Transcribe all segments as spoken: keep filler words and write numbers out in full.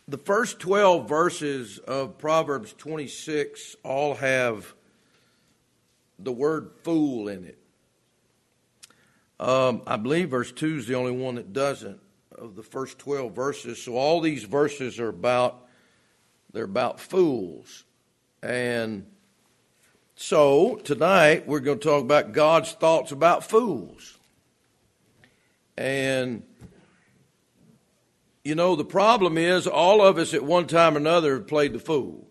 The first twelve verses of Proverbs twenty-six all have the word fool in it. Um, I believe verse two is the only one that doesn't of the first twelve verses. So all these verses are about, they're about fools. And so tonight we're going to talk about God's thoughts about fools. And you know, the problem is all of us at one time or another have played the fool.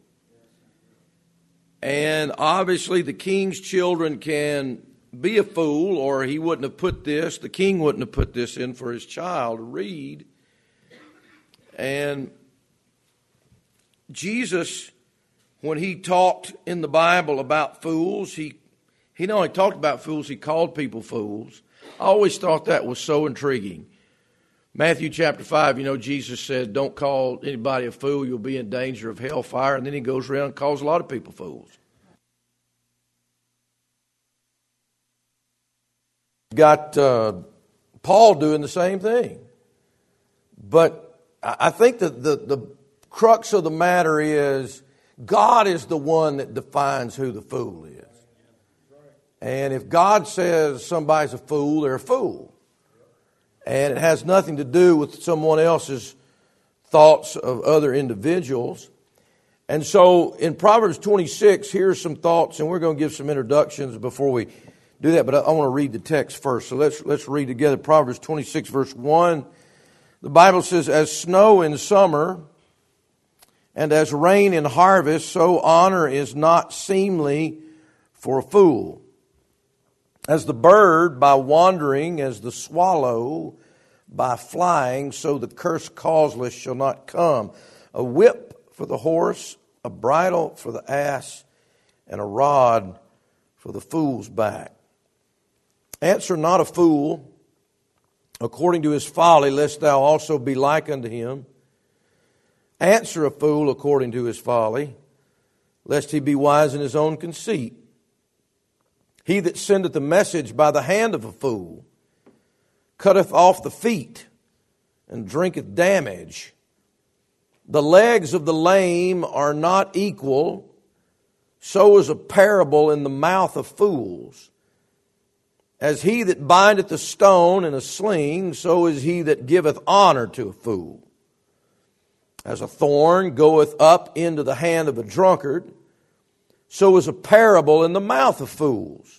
And obviously the king's children can be a fool, or he wouldn't have put this, the king wouldn't have put this in for his child to read. And Jesus, when he talked in the Bible about fools, he, he not only talked about fools, he called people fools. I always thought that was so intriguing. Matthew chapter five, you know, Jesus said, don't call anybody a fool, you'll be in danger of hellfire. And then he goes around and calls a lot of people fools. Got uh, Paul doing the same thing. But I think that the, the crux of the matter is God is the one that defines who the fool is. And if God says somebody's a fool, they're a fool. And it has nothing to do with someone else's thoughts of other individuals. And so in Proverbs twenty-six, here's some thoughts, and we're going to give some introductions before we do that. But I, I want to read the text first. So let's let's read together Proverbs twenty-six, verse one. The Bible says, as snow in summer and as rain in harvest, so honor is not seemly for a fool. As the bird by wandering, as the swallow by flying, so the curse causeless shall not come. A whip for the horse, a bridle for the ass, and a rod for the fool's back. Answer not a fool according to his folly, lest thou also be like unto him. Answer a fool according to his folly, lest he be wise in his own conceit. He that sendeth a message by the hand of a fool cutteth off the feet and drinketh damage. The legs of the lame are not equal, so is a parable in the mouth of fools. As he that bindeth a stone in a sling, so is he that giveth honor to a fool. As a thorn goeth up into the hand of a drunkard, so is a parable in the mouth of fools.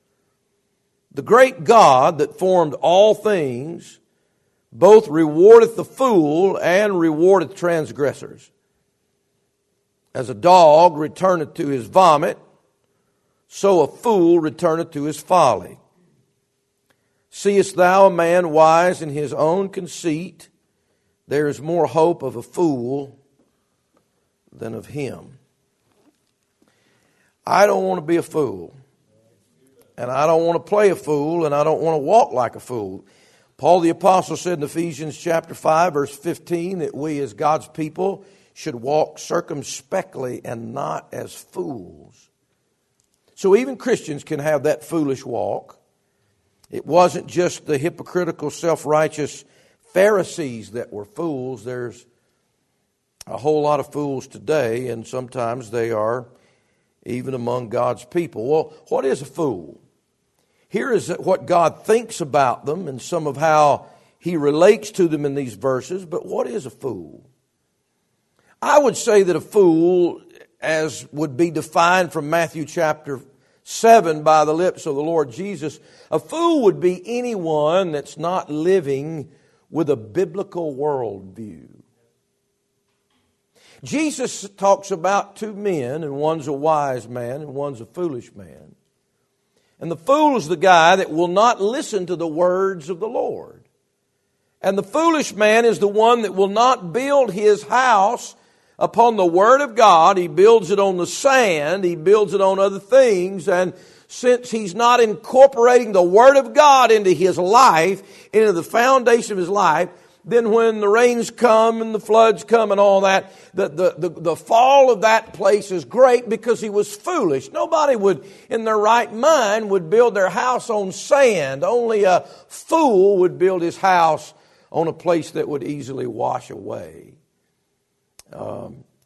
The great God that formed all things both rewardeth the fool and rewardeth transgressors. As a dog returneth to his vomit, so a fool returneth to his folly. Seest thou a man wise in his own conceit? There is more hope of a fool than of him. I don't want to be a fool. And I don't want to play a fool, and I don't want to walk like a fool. Paul the Apostle said in Ephesians chapter five, verse fifteen, that we as God's people should walk circumspectly and not as fools. So even Christians can have that foolish walk. It wasn't just the hypocritical, self-righteous Pharisees that were fools. There's a whole lot of fools today, and sometimes they are even among God's people. Well, what is a fool? Here is what God thinks about them and some of how He relates to them in these verses. But what is a fool? I would say that a fool, as would be defined from Matthew chapter seven by the lips of the Lord Jesus, a fool would be anyone that's not living with a biblical worldview. Jesus talks about two men, and one's a wise man and one's a foolish man. And the fool is the guy that will not listen to the words of the Lord. And the foolish man is the one that will not build his house upon the Word of God. He builds it on the sand. He builds it on other things. And since he's not incorporating the Word of God into his life, into the foundation of his life, then when the rains come and the floods come and all that, the, the, the, the fall of that place is great because he was foolish. Nobody would, in their right mind, would build their house on sand. Only a fool would build his house on a place that would easily wash away.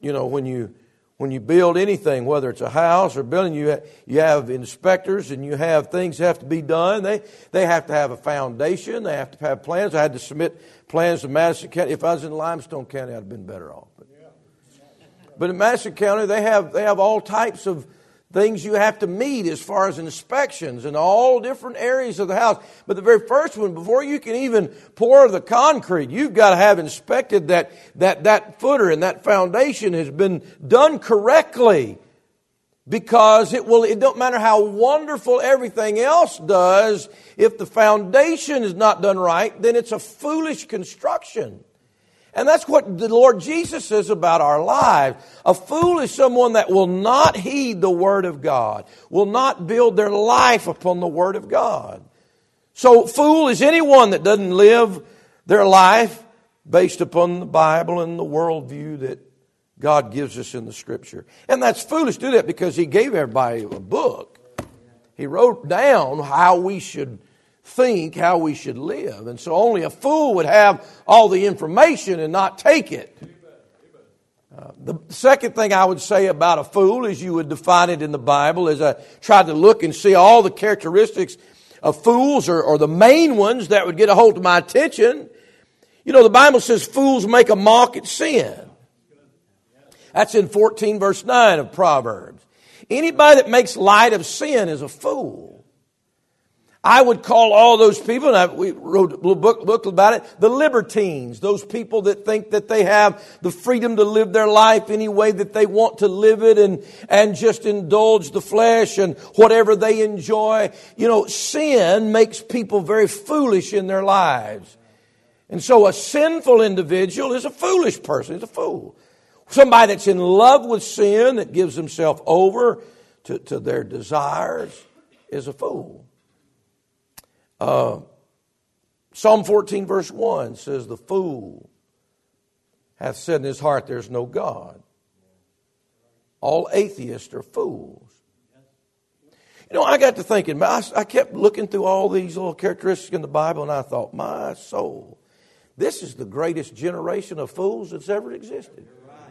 you know, when you when you build anything, whether it's a house or building, you ha- you have inspectors and you have things that have to be done. They they have to have a foundation. They have to have plans. I had to submit plans to Madison County. If I was in Limestone County, I'd have been better off. But, but in Madison County, they have they have all types of things you have to meet as far as inspections in all different areas of the house. But the very first one, before you can even pour the concrete, you've got to have inspected that that, that footer and that foundation has been done correctly. Because it will, it don't matter how wonderful everything else does, if the foundation is not done right, then it's a foolish construction. And that's what the Lord Jesus says about our lives. A fool is someone that will not heed the Word of God, will not build their life upon the Word of God. So fool is anyone that doesn't live their life based upon the Bible and the worldview that God gives us in the Scripture. And that's foolish to do that because He gave everybody a book. He wrote down how we should think, how we should live. And so only a fool would have all the information and not take it. Uh, the second thing I would say about a fool, as you would define it in the Bible, is I tried to look and see all the characteristics of fools, or, or the main ones that would get a hold of my attention. You know, the Bible says fools make a mock at sin. That's in fourteen verse nine of Proverbs. Anybody that makes light of sin is a fool. I would call all those people, and I, we wrote a little book, book about it, the libertines. Those people that think that they have the freedom to live their life any way that they want to live it, and, and just indulge the flesh and whatever they enjoy. You know, sin makes people very foolish in their lives. And so a sinful individual is a foolish person. He's a fool. Somebody that's in love with sin, that gives himself over to, to their desires, is a fool. Uh, Psalm fourteen verse one says, the fool hath said in his heart, there's no God. All atheists are fools. You know, I got to thinking, I, I kept looking through all these little characteristics in the Bible, and I thought, my soul, this is the greatest generation of fools that's ever existed.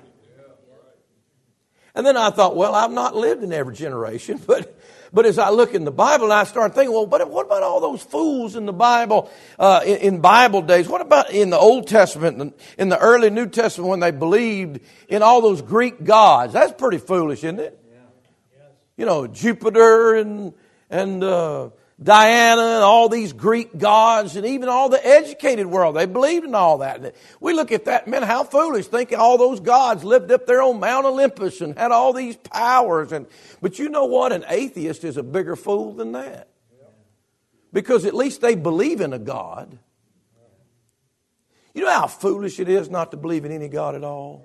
And then I thought, well, I've not lived in every generation, but but as I look in the Bible, and I started thinking, well, but what about all those fools in the Bible, uh, in, in Bible days? What about in the Old Testament, in the early New Testament, when they believed in all those Greek gods? That's pretty foolish, isn't it? Yeah. Yes. You know, Jupiter and and uh, Diana and all these Greek gods, and even all the educated world, they believed in all that. We look at that, man, how foolish, thinking all those gods lived up there on Mount Olympus and had all these powers. And but you know what? An atheist is a bigger fool than that. Because at least they believe in a God. You know how foolish it is not to believe in any God at all?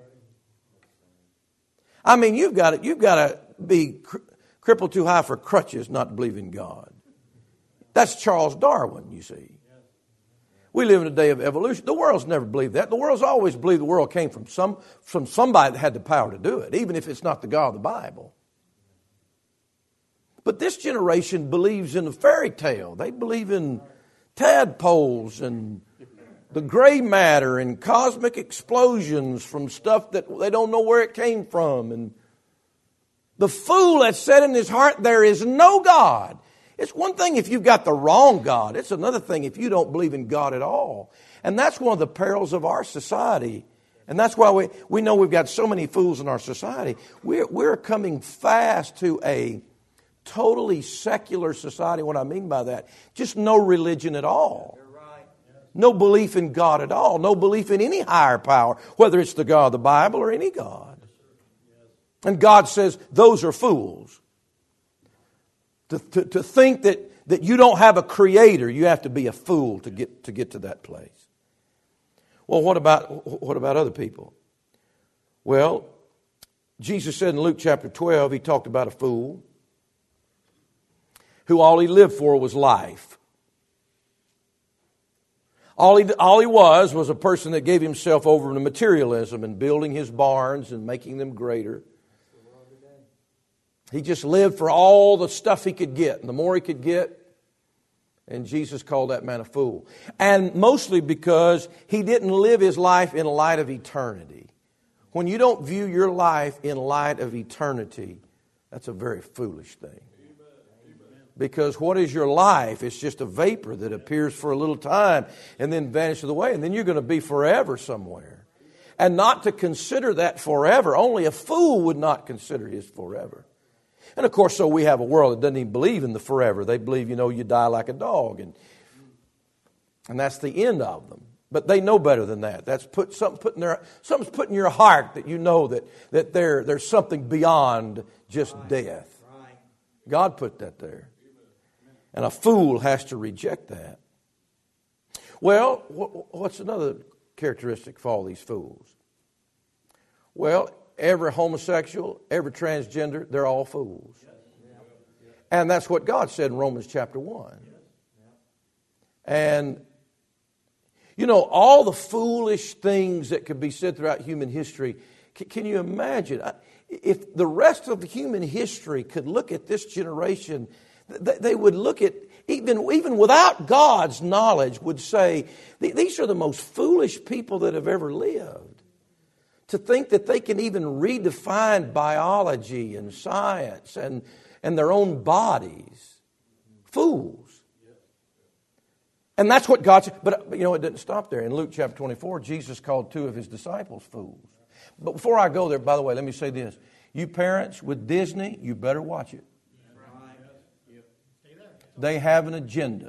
I mean, you've got to, you've got to be crippled too high for crutches not to believe in God. That's Charles Darwin, you see. We live in a day of evolution. The world's never believed that. The world's always believed the world came from some from somebody that had the power to do it, even if it's not the God of the Bible. But this generation believes in a fairy tale. They believe in tadpoles and the gray matter and cosmic explosions from stuff that they don't know where it came from. And the fool has said in his heart, there is no God. It's one thing if you've got the wrong God. It's another thing if you don't believe in God at all. And that's one of the perils of our society. And that's why we, we know we've got so many fools in our society. We're, we're coming fast to a totally secular society. What I mean by that, just no religion at all. No belief in God at all. No belief in any higher power, whether it's the God of the Bible or any God. And God says those are fools. To, to, to think that, that you don't have a creator, you have to be a fool to get to get to that place. Well, what about what about other people? Well, Jesus said in Luke chapter twelve, he talked about a fool who all he lived for was life. All he, all he was was a person that gave himself over to materialism and building his barns and making them greater. He just lived for all the stuff he could get. And the more he could get, and Jesus called that man a fool. And mostly because he didn't live his life in light of eternity. when you don't view your life in light of eternity, that's a very foolish thing. Because what is your life? It's just a vapor that appears for a little time and then vanishes away. And then you're going to be forever somewhere. And not to consider that forever. Only a fool would not consider his forever. And of course, so we have a world that doesn't even believe in the forever. They believe, you know, you die like a dog. And, and that's the end of them. But they know better than that. That's put something put in their something's put in your heart that you know that, that there, there's something beyond just death. God put that there. And a fool has to reject that. Well, what's another characteristic for all these fools? Well, every homosexual, every transgender, they're all fools. And that's what God said in Romans chapter one. And, you know, all the foolish things that could be said throughout human history, can you imagine? If the rest of human history could look at this generation, they would look at, even, even without God's knowledge, would say, these are the most foolish people that have ever lived. To think that they can even redefine biology and science and, and their own bodies. Fools. And that's what God said. But, you know, it didn't stop there. In Luke chapter twenty-four, Jesus called two of his disciples fools. But before I go there, by the way, let me say this. You parents with Disney, you better watch it. They have an agenda.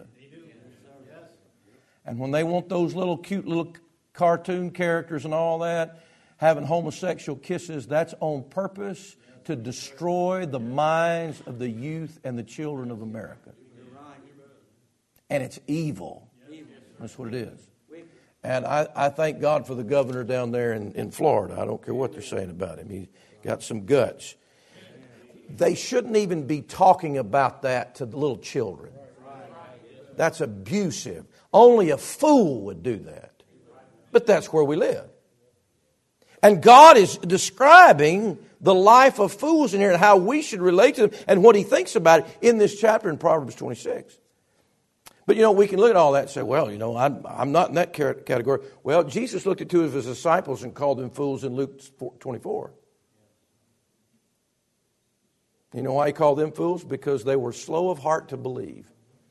And when they want those little cute little cartoon characters and all that, having homosexual kisses, that's on purpose to destroy the minds of the youth and the children of America. And it's evil. That's what it is. And I, I thank God for the governor down there in, in Florida. I don't care what they're saying about him. He's got some guts. They shouldn't even be talking about that to the little children. That's abusive. Only a fool would do that. But that's where we live. And God is describing the life of fools in here and how we should relate to them and what He thinks about it in this chapter in Proverbs twenty-six. But, you know, we can look at all that and say, well, you know, I'm, I'm not in that category. Well, Jesus looked at two of His disciples and called them fools in Luke twenty-four. You know why He called them fools? Because they were slow of heart to believe.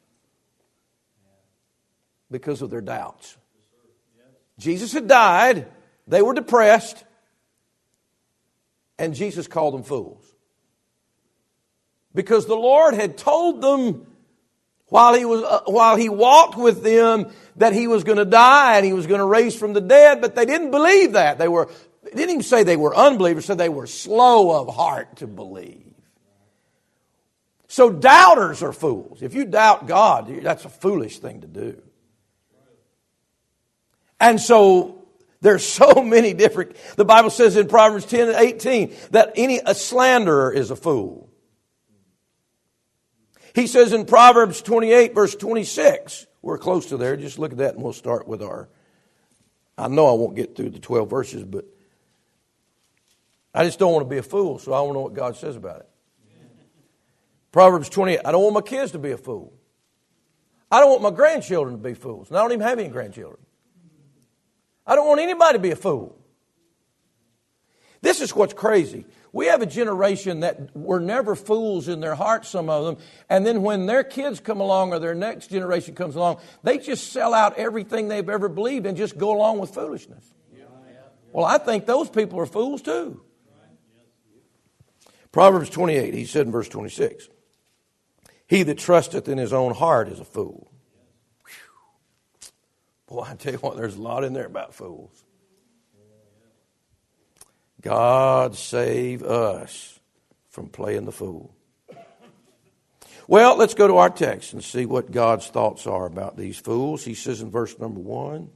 Because of their doubts. Jesus had died. They were depressed. And Jesus called them fools. Because the Lord had told them while he was uh, while he walked with them that He was going to die and He was going to raise from the dead, but they didn't believe that. They were they didn't even say they were unbelievers, said they were slow of heart to believe. So doubters are fools. If you doubt God, that's a foolish thing to do. And so there's so many different, the Bible says in Proverbs ten and eighteen that any a slanderer is a fool. He says in Proverbs twenty-eight verse twenty-six, we're close to there, just look at that and we'll start with our, I know I won't get through the twelve verses, but I just don't want to be a fool, so I want to know what God says about it. Proverbs twenty-eight, I don't want my kids to be a fool. I don't want my grandchildren to be fools. And I don't even have any grandchildren. I don't want anybody to be a fool. This is what's crazy. We have a generation that were never fools in their hearts, some of them. And then when their kids come along or their next generation comes along, they just sell out everything they've ever believed and just go along with foolishness. Well, I think those people are fools too. Proverbs twenty-eight, he said in verse twenty-six, he that trusteth in his own heart is a fool. Boy, I tell you what, there's a lot in there about fools. God save us from playing the fool. Well, let's go to our text and see what God's thoughts are about these fools. He says in verse number one,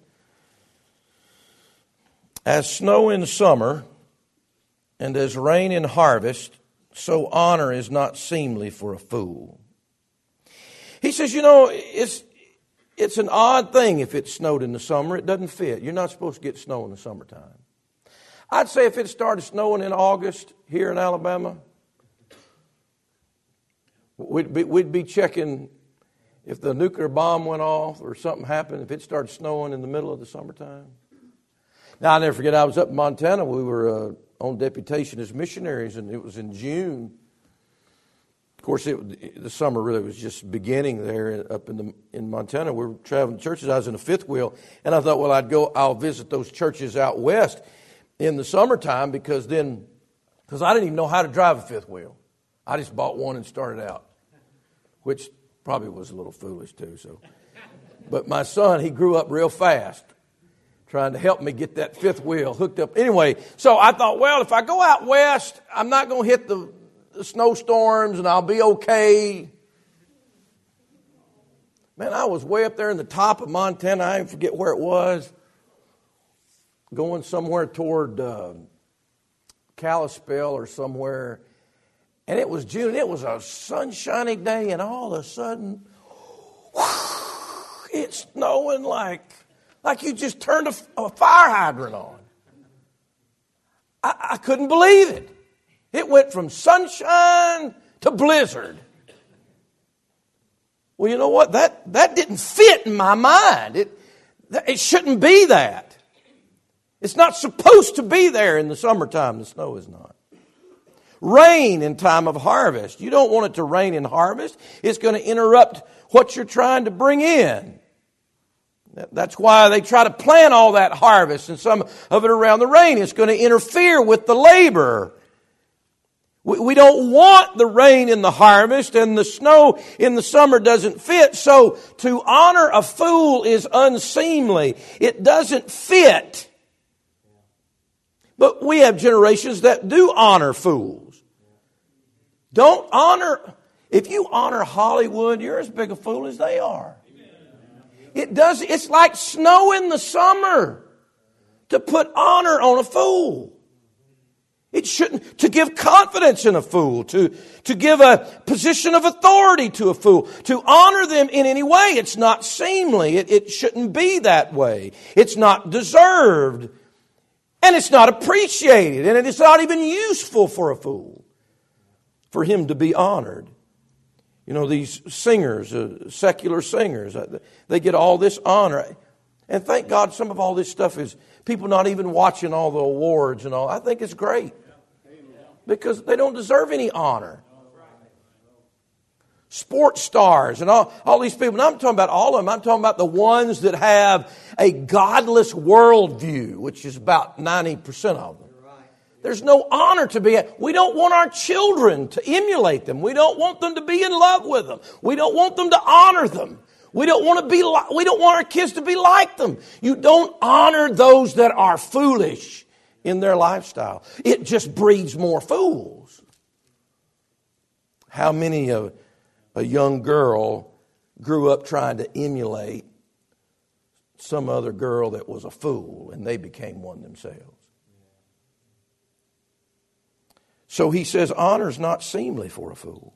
as snow in summer and as rain in harvest, so honor is not seemly for a fool. He says, you know, it's It's an odd thing if it snowed in the summer. It doesn't fit. You're not supposed to get snow in the summertime. I'd say if it started snowing in August here in Alabama, we'd be, we'd be checking if the nuclear bomb went off or something happened, if it started snowing in the middle of the summertime. Now, I'll never forget, I was up in Montana. We were uh, on deputation as missionaries, and it was in June. Of course, it, the summer really was just beginning there up in the in Montana. We were traveling to churches. I was in a fifth wheel, and I thought, well, I'd go, I'll visit those churches out west in the summertime because then, because I didn't even know how to drive a fifth wheel. I just bought one and started out, which probably was a little foolish too. So, but my son, he grew up real fast, trying to help me get that fifth wheel hooked up. Anyway, so I thought, well, if I go out west, I'm not going to hit the, the snowstorms and I'll be okay. Man, I was way up there in the top of Montana. I forget where it was. Going somewhere toward uh, Kalispell or somewhere. And it was June. It was a sunshiny day, and all of a sudden, whoosh, it's snowing like, like you just turned a, a fire hydrant on. I, I couldn't believe it. It went from sunshine to blizzard. Well, you know what? That, that didn't fit in my mind. It, it shouldn't be that. It's not supposed to be there in the summertime. The snow is not. Rain in time of harvest. You don't want it to rain in harvest. It's going to interrupt what you're trying to bring in. That's why they try to plan all that harvest and some of it around the rain. It's going to interfere with the labor. We don't want the rain in the harvest, and the snow in the summer doesn't fit. So to honor a fool is unseemly. It doesn't fit. But we have generations that do honor fools. Don't honor, if you honor Hollywood, you're as big a fool as they are. It does, it's like snow in the summer to put honor on a fool. It shouldn't, to give confidence in a fool, to, to give a position of authority to a fool, to honor them in any way. It's not seemly. It, it shouldn't be that way. It's not deserved. And it's not appreciated. And it's not even useful for a fool, for him to be honored. You know, these singers, uh, secular singers, uh, they get all this honor. And thank God some of all this stuff is people not even watching all the awards and all. I think it's great because they don't deserve any honor. Sports stars and all, all these people. And I'm talking about all of them. I'm talking about the ones that have a godless worldview, which is about ninety percent of them. There's no honor to be at. We don't want our children to emulate them. We don't want them to be in love with them. We don't want them to honor them. We don't want to be like, we don't want our kids to be like them. You don't honor those that are foolish in their lifestyle. It just breeds more fools. How many of a young girl grew up trying to emulate some other girl that was a fool, and they became one themselves? So he says, honor is not seemly for a fool.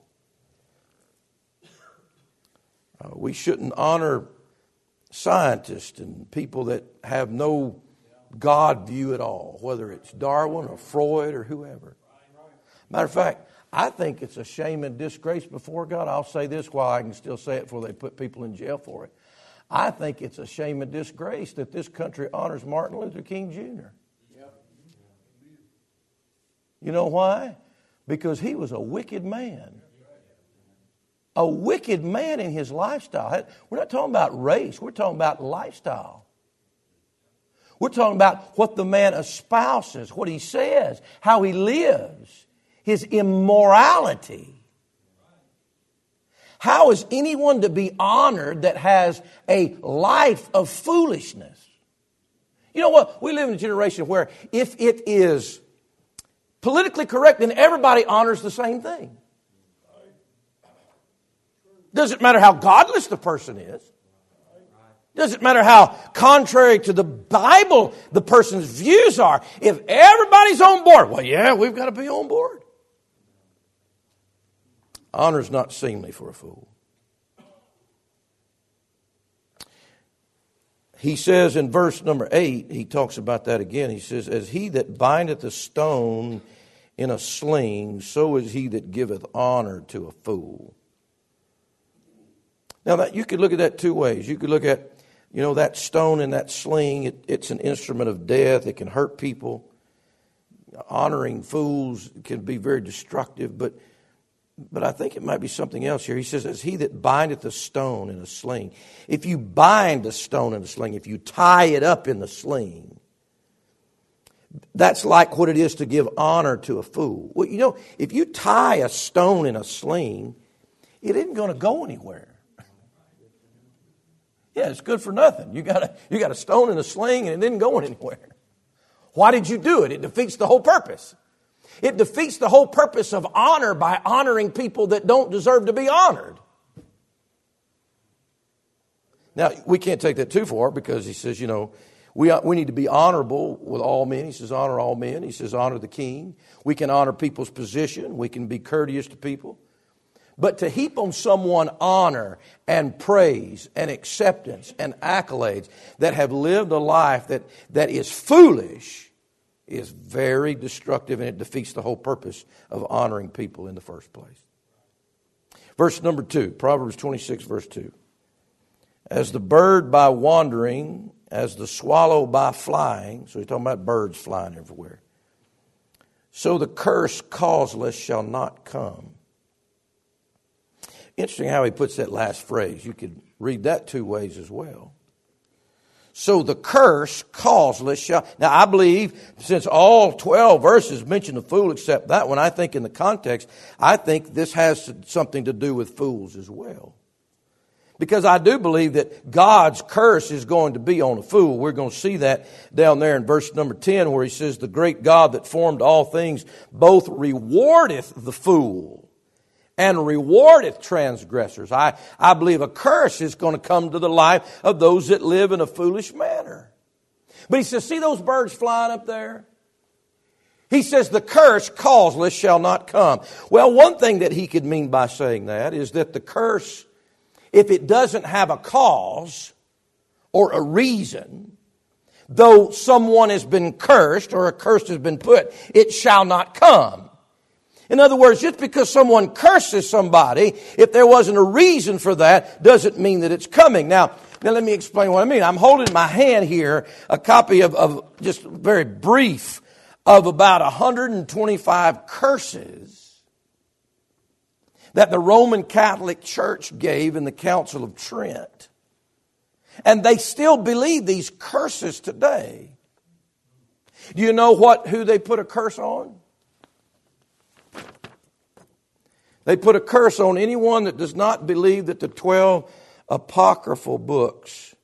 Uh, we shouldn't honor scientists and people that have no God view at all, whether it's Darwin or Freud or whoever. Matter of fact, I think it's a shame and disgrace before God. I'll say this while I can still say it before they put people in jail for it. I think it's a shame and disgrace that this country honors Martin Luther King Junior You know why? Because he was a wicked man. A wicked man in his lifestyle. We're not talking about race. We're talking about lifestyle. We're talking about what the man espouses, what he says, how he lives, his immorality. How is anyone to be honored that has a life of foolishness? You know what? We live in a generation where if it is politically correct, then everybody honors the same thing. Doesn't matter how godless the person is. Doesn't matter how contrary to the Bible the person's views are. If everybody's on board, well, yeah, we've got to be on board. Honor is not seemly for a fool. He says in verse number eight, he talks about that again. He says, as he that bindeth a stone in a sling, so is he that giveth honor to a fool. Now, that you could look at that two ways. You could look at You know, that stone in that sling, it, it's an instrument of death. It can hurt people. Honoring fools can be very destructive, but but I think it might be something else here. He says, as he that bindeth a stone in a sling. If you bind a stone in a sling, if you tie it up in the sling, that's like what it is to give honor to a fool. Well, you know, if you tie a stone in a sling, it isn't going to go anywhere. Yeah, it's good for nothing. You got a, you got a stone in a sling and it didn't go anywhere. Why did you do it? It defeats the whole purpose. It defeats the whole purpose of honor by honoring people that don't deserve to be honored. Now, we can't take that too far because he says, you know, we we need to be honorable with all men. He says, honor all men. He says, honor the king. We can honor people's position. We can be courteous to people. But to heap on someone honor and praise and acceptance and accolades that have lived a life that, that is foolish is very destructive, and it defeats the whole purpose of honoring people in the first place. Verse number two, Proverbs twenty-six, verse two. As the bird by wandering, as the swallow by flying, so he's talking about birds flying everywhere, so the curse causeless shall not come. Interesting how he puts that last phrase. You could read that two ways as well. So the curse causeless shall... Now I believe since all twelve verses mention the fool except that one, I think in the context, I think this has something to do with fools as well. Because I do believe that God's curse is going to be on a fool. We're going to see that down there in verse number ten where he says, the great God that formed all things both rewardeth the fool and rewardeth transgressors. I, I believe a curse is going to come to the life of those that live in a foolish manner. But he says, see those birds flying up there? He says, the curse causeless shall not come. Well, one thing that he could mean by saying that is that the curse, if it doesn't have a cause or a reason, though someone has been cursed or a curse has been put, it shall not come. In other words, just because someone curses somebody, if there wasn't a reason for that, doesn't mean that it's coming. Now, now let me explain what I mean. I'm holding in my hand here a copy of, of just very brief of about one hundred twenty-five curses that the Roman Catholic Church gave in the Council of Trent. And they still believe these curses today. Do you know what who they put a curse on? They put a curse on anyone that does not believe that the twelve apocryphal books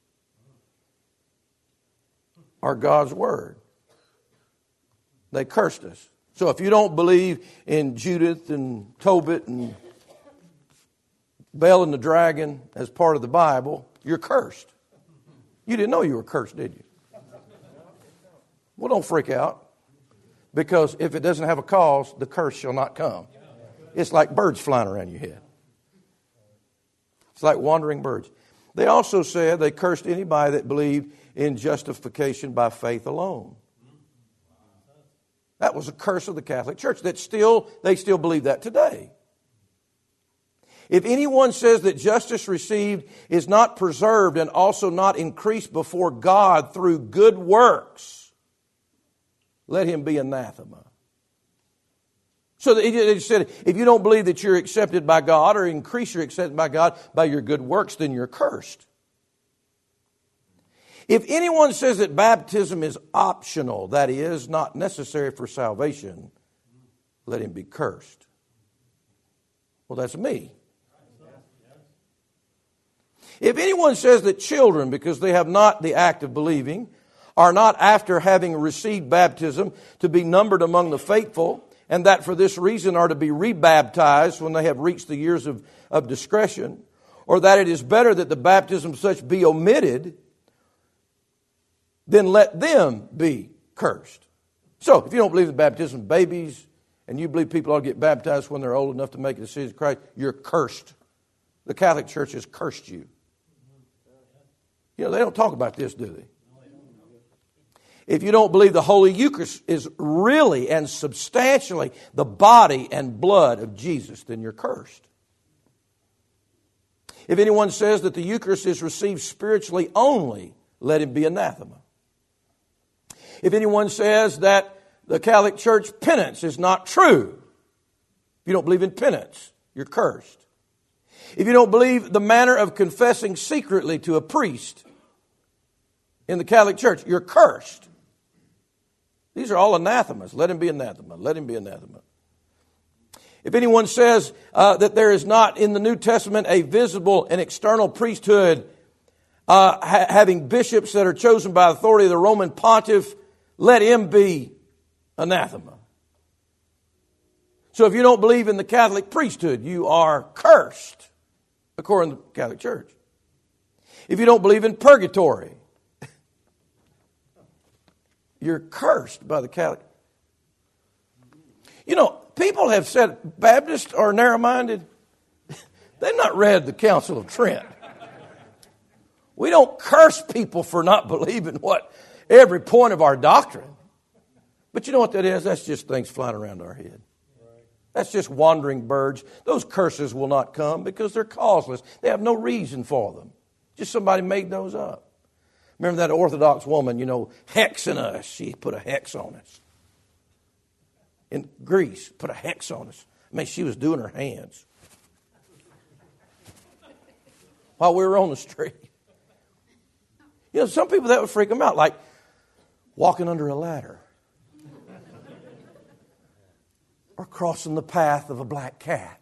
are God's Word. They cursed us. So if you don't believe in Judith and Tobit and Bel and the Dragon as part of the Bible, you're cursed. You didn't know you were cursed, did you? Well, don't freak out. Because if it doesn't have a cause, the curse shall not come. It's like birds flying around your head. It's like wandering birds. They also said they cursed anybody that believed in justification by faith alone. That was a curse of the Catholic Church. That still, they still believe that today. If anyone says that justice received is not preserved and also not increased before God through good works, let him be anathema. So they said, if you don't believe that you're accepted by God or increase your acceptance by God by your good works, then you're cursed. If anyone says that baptism is optional, that is, not necessary for salvation, let him be cursed. Well, that's me. If anyone says that children, because they have not the act of believing, are not after having received baptism to be numbered among the faithful, and that for this reason are to be rebaptized when they have reached the years of, of discretion, or that it is better that the baptism such be omitted, then let them be cursed. So, if you don't believe in baptism of babies, and you believe people ought to get baptized when they're old enough to make a decision to Christ, you're cursed. The Catholic Church has cursed you. You know, they don't talk about this, do they? If you don't believe the Holy Eucharist is really and substantially the body and blood of Jesus, then you're cursed. If anyone says that the Eucharist is received spiritually only, let him be anathema. If anyone says that the Catholic Church penance is not true, if you don't believe in penance, you're cursed. If you don't believe the manner of confessing secretly to a priest in the Catholic Church, you're cursed. These are all anathemas. Let him be anathema. Let him be anathema. If anyone says uh, that there is not in the New Testament a visible and external priesthood uh, ha- having bishops that are chosen by authority of the Roman pontiff, let him be anathema. So if you don't believe in the Catholic priesthood, you are cursed, according to the Catholic Church. If you don't believe in purgatory, you're cursed by the Catholic. You know, people have said Baptists are narrow-minded. They've not read the Council of Trent. We don't curse people for not believing what every point of our doctrine. But you know what that is? That's just things flying around our head. That's just wandering birds. Those curses will not come because they're causeless. They have no reason for them. Just somebody made those up. Remember that Orthodox woman, you know, hexing us. She put a hex on us. In Greece, put a hex on us. I mean, she was doing her hands while we were on the street. You know, some people that would freak them out, like walking under a ladder or crossing the path of a black cat.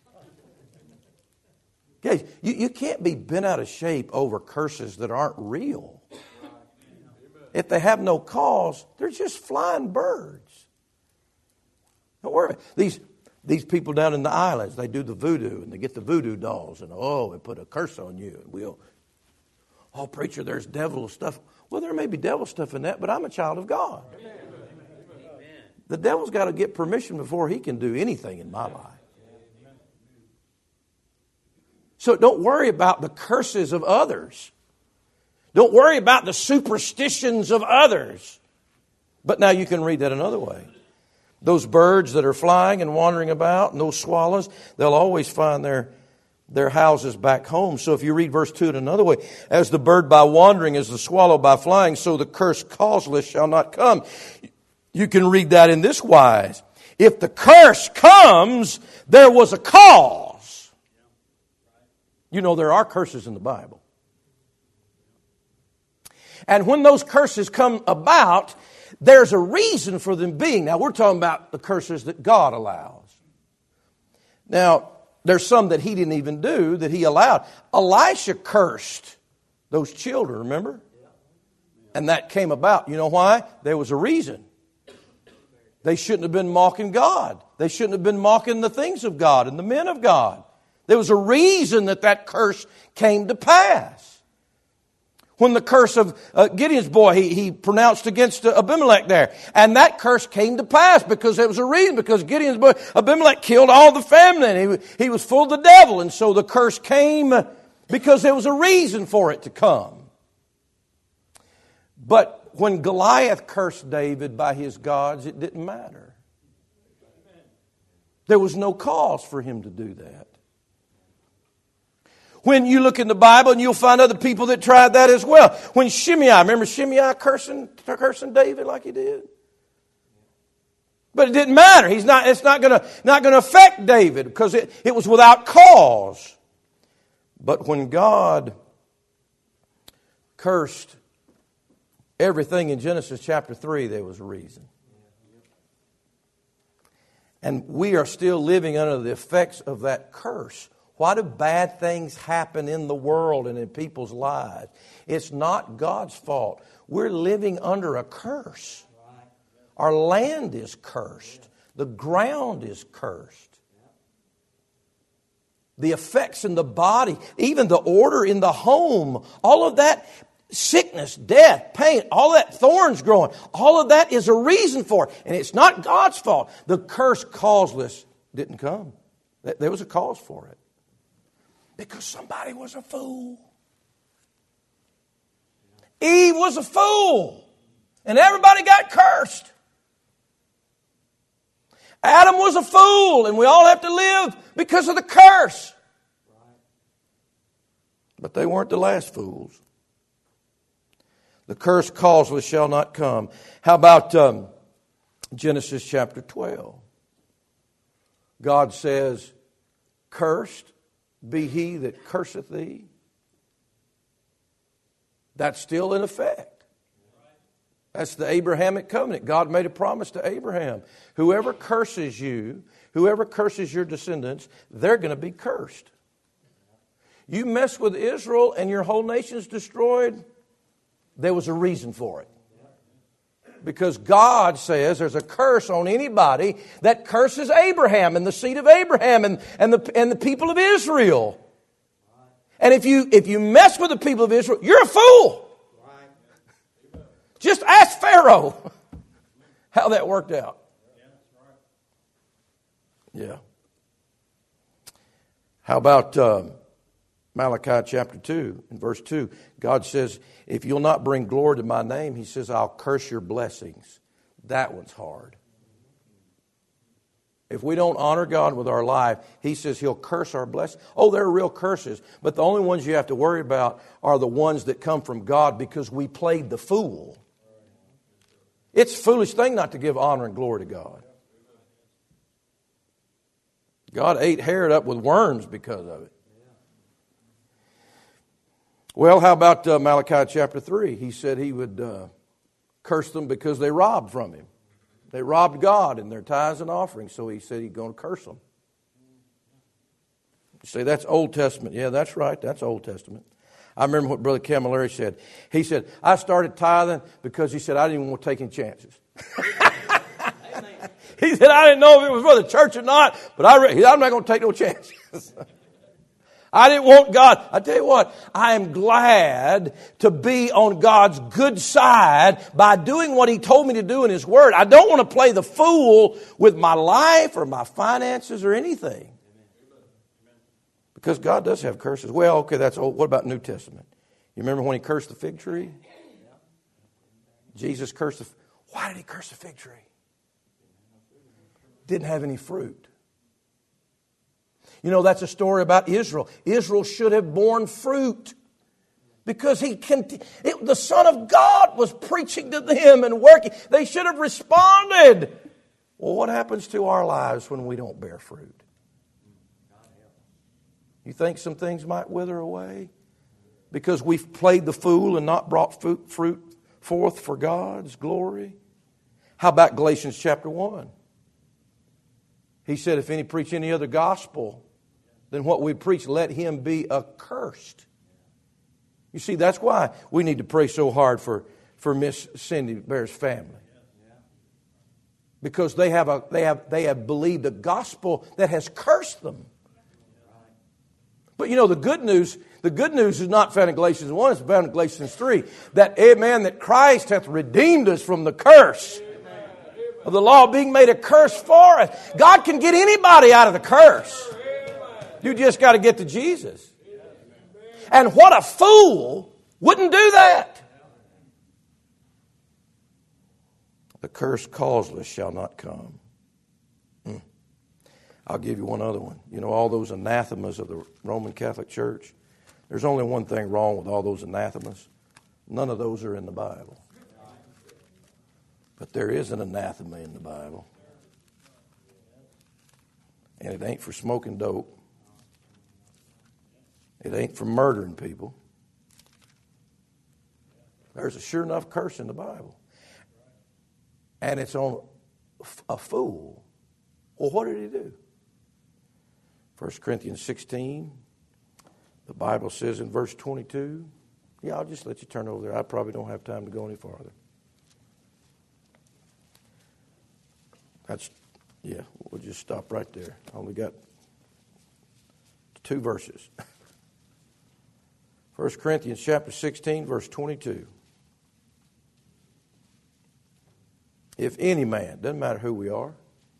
Okay, you, you can't be bent out of shape over curses that aren't real. If they have no cause, they're just flying birds. Don't worry about it. These, these people down in the islands, they do the voodoo and they get the voodoo dolls and, oh, and put a curse on you. And we'll, oh, preacher, there's devil stuff. Well, there may be devil stuff in that, but I'm a child of God. Amen. The devil's got to get permission before he can do anything in my life. So don't worry about the curses of others. Don't worry about the superstitions of others. But now you can read that another way. Those birds that are flying and wandering about, and those swallows, they'll always find their, their houses back home. So if you read verse two in another way, as the bird by wandering, as the swallow by flying, so the curse causeless shall not come. You can read that in this wise. If the curse comes, there was a cause. You know, there are curses in the Bible. And when those curses come about, there's a reason for them being. Now, we're talking about the curses that God allows. Now, there's some that he didn't even do that he allowed. Elisha cursed those children, remember? And that came about. You know why? There was a reason. They shouldn't have been mocking God. They shouldn't have been mocking the things of God and the men of God. There was a reason that that curse came to pass. When the curse of uh, Gideon's boy, he, he pronounced against uh, Abimelech there. And that curse came to pass because there was a reason. Because Gideon's boy, Abimelech, killed all the family. And he, he was full of the devil. And so the curse came because there was a reason for it to come. But when Goliath cursed David by his gods, it didn't matter. There was no cause for him to do that. When you look in the Bible, and you'll find other people that tried that as well. When Shimei, remember Shimei cursing, cursing David like he did? But it didn't matter. He's not, it's not going to not going to affect David because it, it was without cause. But when God cursed everything in Genesis chapter three, there was a reason. And we are still living under the effects of that curse. Why do bad things happen in the world and in people's lives? It's not God's fault. We're living under a curse. Our land is cursed. The ground is cursed. The effects in the body, even the order in the home, all of that, sickness, death, pain, all that, thorns growing, all of that is a reason for it. And it's not God's fault. The curse causeless didn't come. There was a cause for it. Because somebody was a fool. Eve was a fool. And everybody got cursed. Adam was a fool. And we all have to live because of the curse. But they weren't the last fools. The curse causeless shall not come. How about um, Genesis chapter twelve? God says, cursed be he that curseth thee. That's still in effect. That's the Abrahamic covenant. God made a promise to Abraham. Whoever curses you, whoever curses your descendants, they're going to be cursed. You mess with Israel and your whole nation's destroyed, there was a reason for it. Because God says there's a curse on anybody that curses Abraham and the seed of Abraham and, and, the, and the people of Israel. And if you, if you mess with the people of Israel, you're a fool. Just ask Pharaoh how that worked out. Yeah. How about um, Malachi chapter two and verse two? God says, if you'll not bring glory to my name, he says, I'll curse your blessings. That one's hard. If we don't honor God with our life, he says he'll curse our blessings. Oh, there are real curses, but the only ones you have to worry about are the ones that come from God because we played the fool. It's a foolish thing not to give honor and glory to God. God ate Herod up with worms because of it. Well, how about uh, Malachi chapter three? He said he would uh, curse them because they robbed from him. They robbed God in their tithes and offerings, so he said he's going to curse them. You say, that's Old Testament. Yeah, that's right. That's Old Testament. I remember what Brother Camilleri said. He said, I started tithing because he said I didn't even want to take any chances. He said, I didn't know if it was for the church or not, but I re- I'm not going to take no chances. I didn't want God. I tell you what, I am glad to be on God's good side by doing what he told me to do in his word. I don't want to play the fool with my life or my finances or anything. Because God does have curses. Well, okay, that's old. What about New Testament? You remember when he cursed the fig tree? Jesus cursed the... Why did he curse the fig tree? Didn't have any fruit. You know, that's a story about Israel. Israel should have borne fruit. Because he can, it, the Son of God was preaching to them and working. They should have responded. Well, what happens to our lives when we don't bear fruit? You think some things might wither away? Because we've played the fool and not brought fruit forth for God's glory? How about Galatians chapter one? He said, if any preach any other gospel than what we preach, let him be accursed. You see, that's why we need to pray so hard for, for Miss Cindy Bear's family. Because they have, a, they, have, they have believed a gospel that has cursed them. But you know, the good news, the good news is not found in Galatians one, it's found in Galatians three. That, amen, that Christ hath redeemed us from the curse of the law being made a curse for us. God can get anybody out of the curse. You just got to get to Jesus. And what a fool wouldn't do that. The curse causeless shall not come. Hmm. I'll give you one other one. You know, all those anathemas of the Roman Catholic Church. There's only one thing wrong with all those anathemas. None of those are in the Bible. But there is an anathema in the Bible. And it ain't for smoking dope. It ain't for murdering people. There's a sure enough curse in the Bible. And it's on a fool. Well, what did he do? First Corinthians sixteen, the Bible says in verse twenty-two. Yeah, I'll just let you turn over there. I probably don't have time to go any farther. That's, yeah, we'll just stop right there. I only got two verses. First Corinthians chapter sixteen, verse twenty-two. If any man, doesn't matter who we are,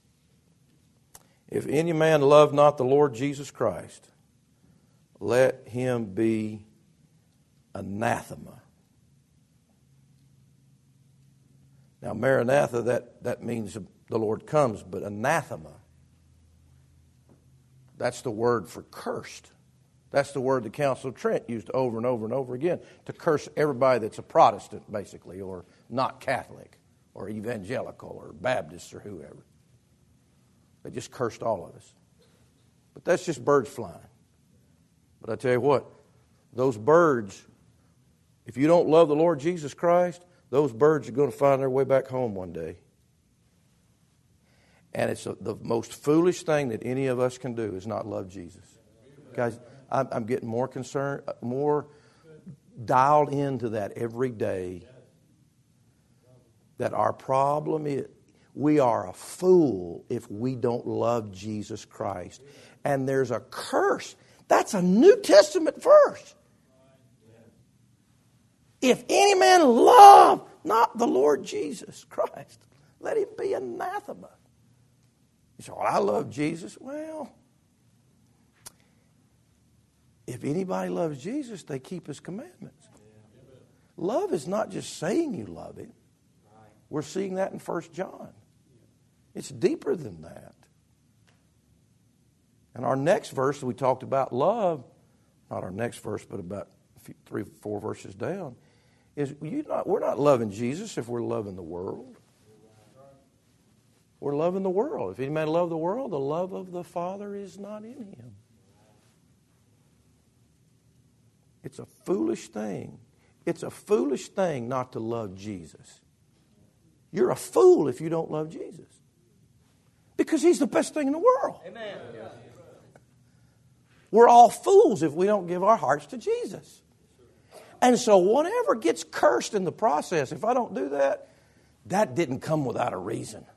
if any man love not the Lord Jesus Christ, let him be anathema. Now, Maranatha, that, that means the Lord comes, but anathema, that's the word for cursed. That's the word the Council of Trent used over and over and over again to curse everybody that's a Protestant, basically, or not Catholic, or evangelical, or Baptist, or whoever. They just cursed all of us. But that's just birds flying. But I tell you what, those birds, if you don't love the Lord Jesus Christ, those birds are going to find their way back home one day. And it's a, the most foolish thing that any of us can do is not love Jesus. Guys, I'm, I'm getting more concerned, more dialed into that every day. That our problem is, we are a fool if we don't love Jesus Christ. And there's a curse. That's a New Testament verse. If any man love not the Lord Jesus Christ, let him be anathema. You say, well, I love Jesus. Well, if anybody loves Jesus, they keep his commandments. Love is not just saying you love him. We're seeing that in First John. It's deeper than that. And our next verse, we talked about love, not our next verse, but about three, four verses down, is you not, we're not loving Jesus if we're loving the world. We're loving the world. If any man love the world, the love of the Father is not in him. It's a foolish thing. It's a foolish thing not to love Jesus. You're a fool if you don't love Jesus. Because he's the best thing in the world. Amen. We're all fools if we don't give our hearts to Jesus. And so whatever gets cursed in the process, if I don't do that, that didn't come without a reason.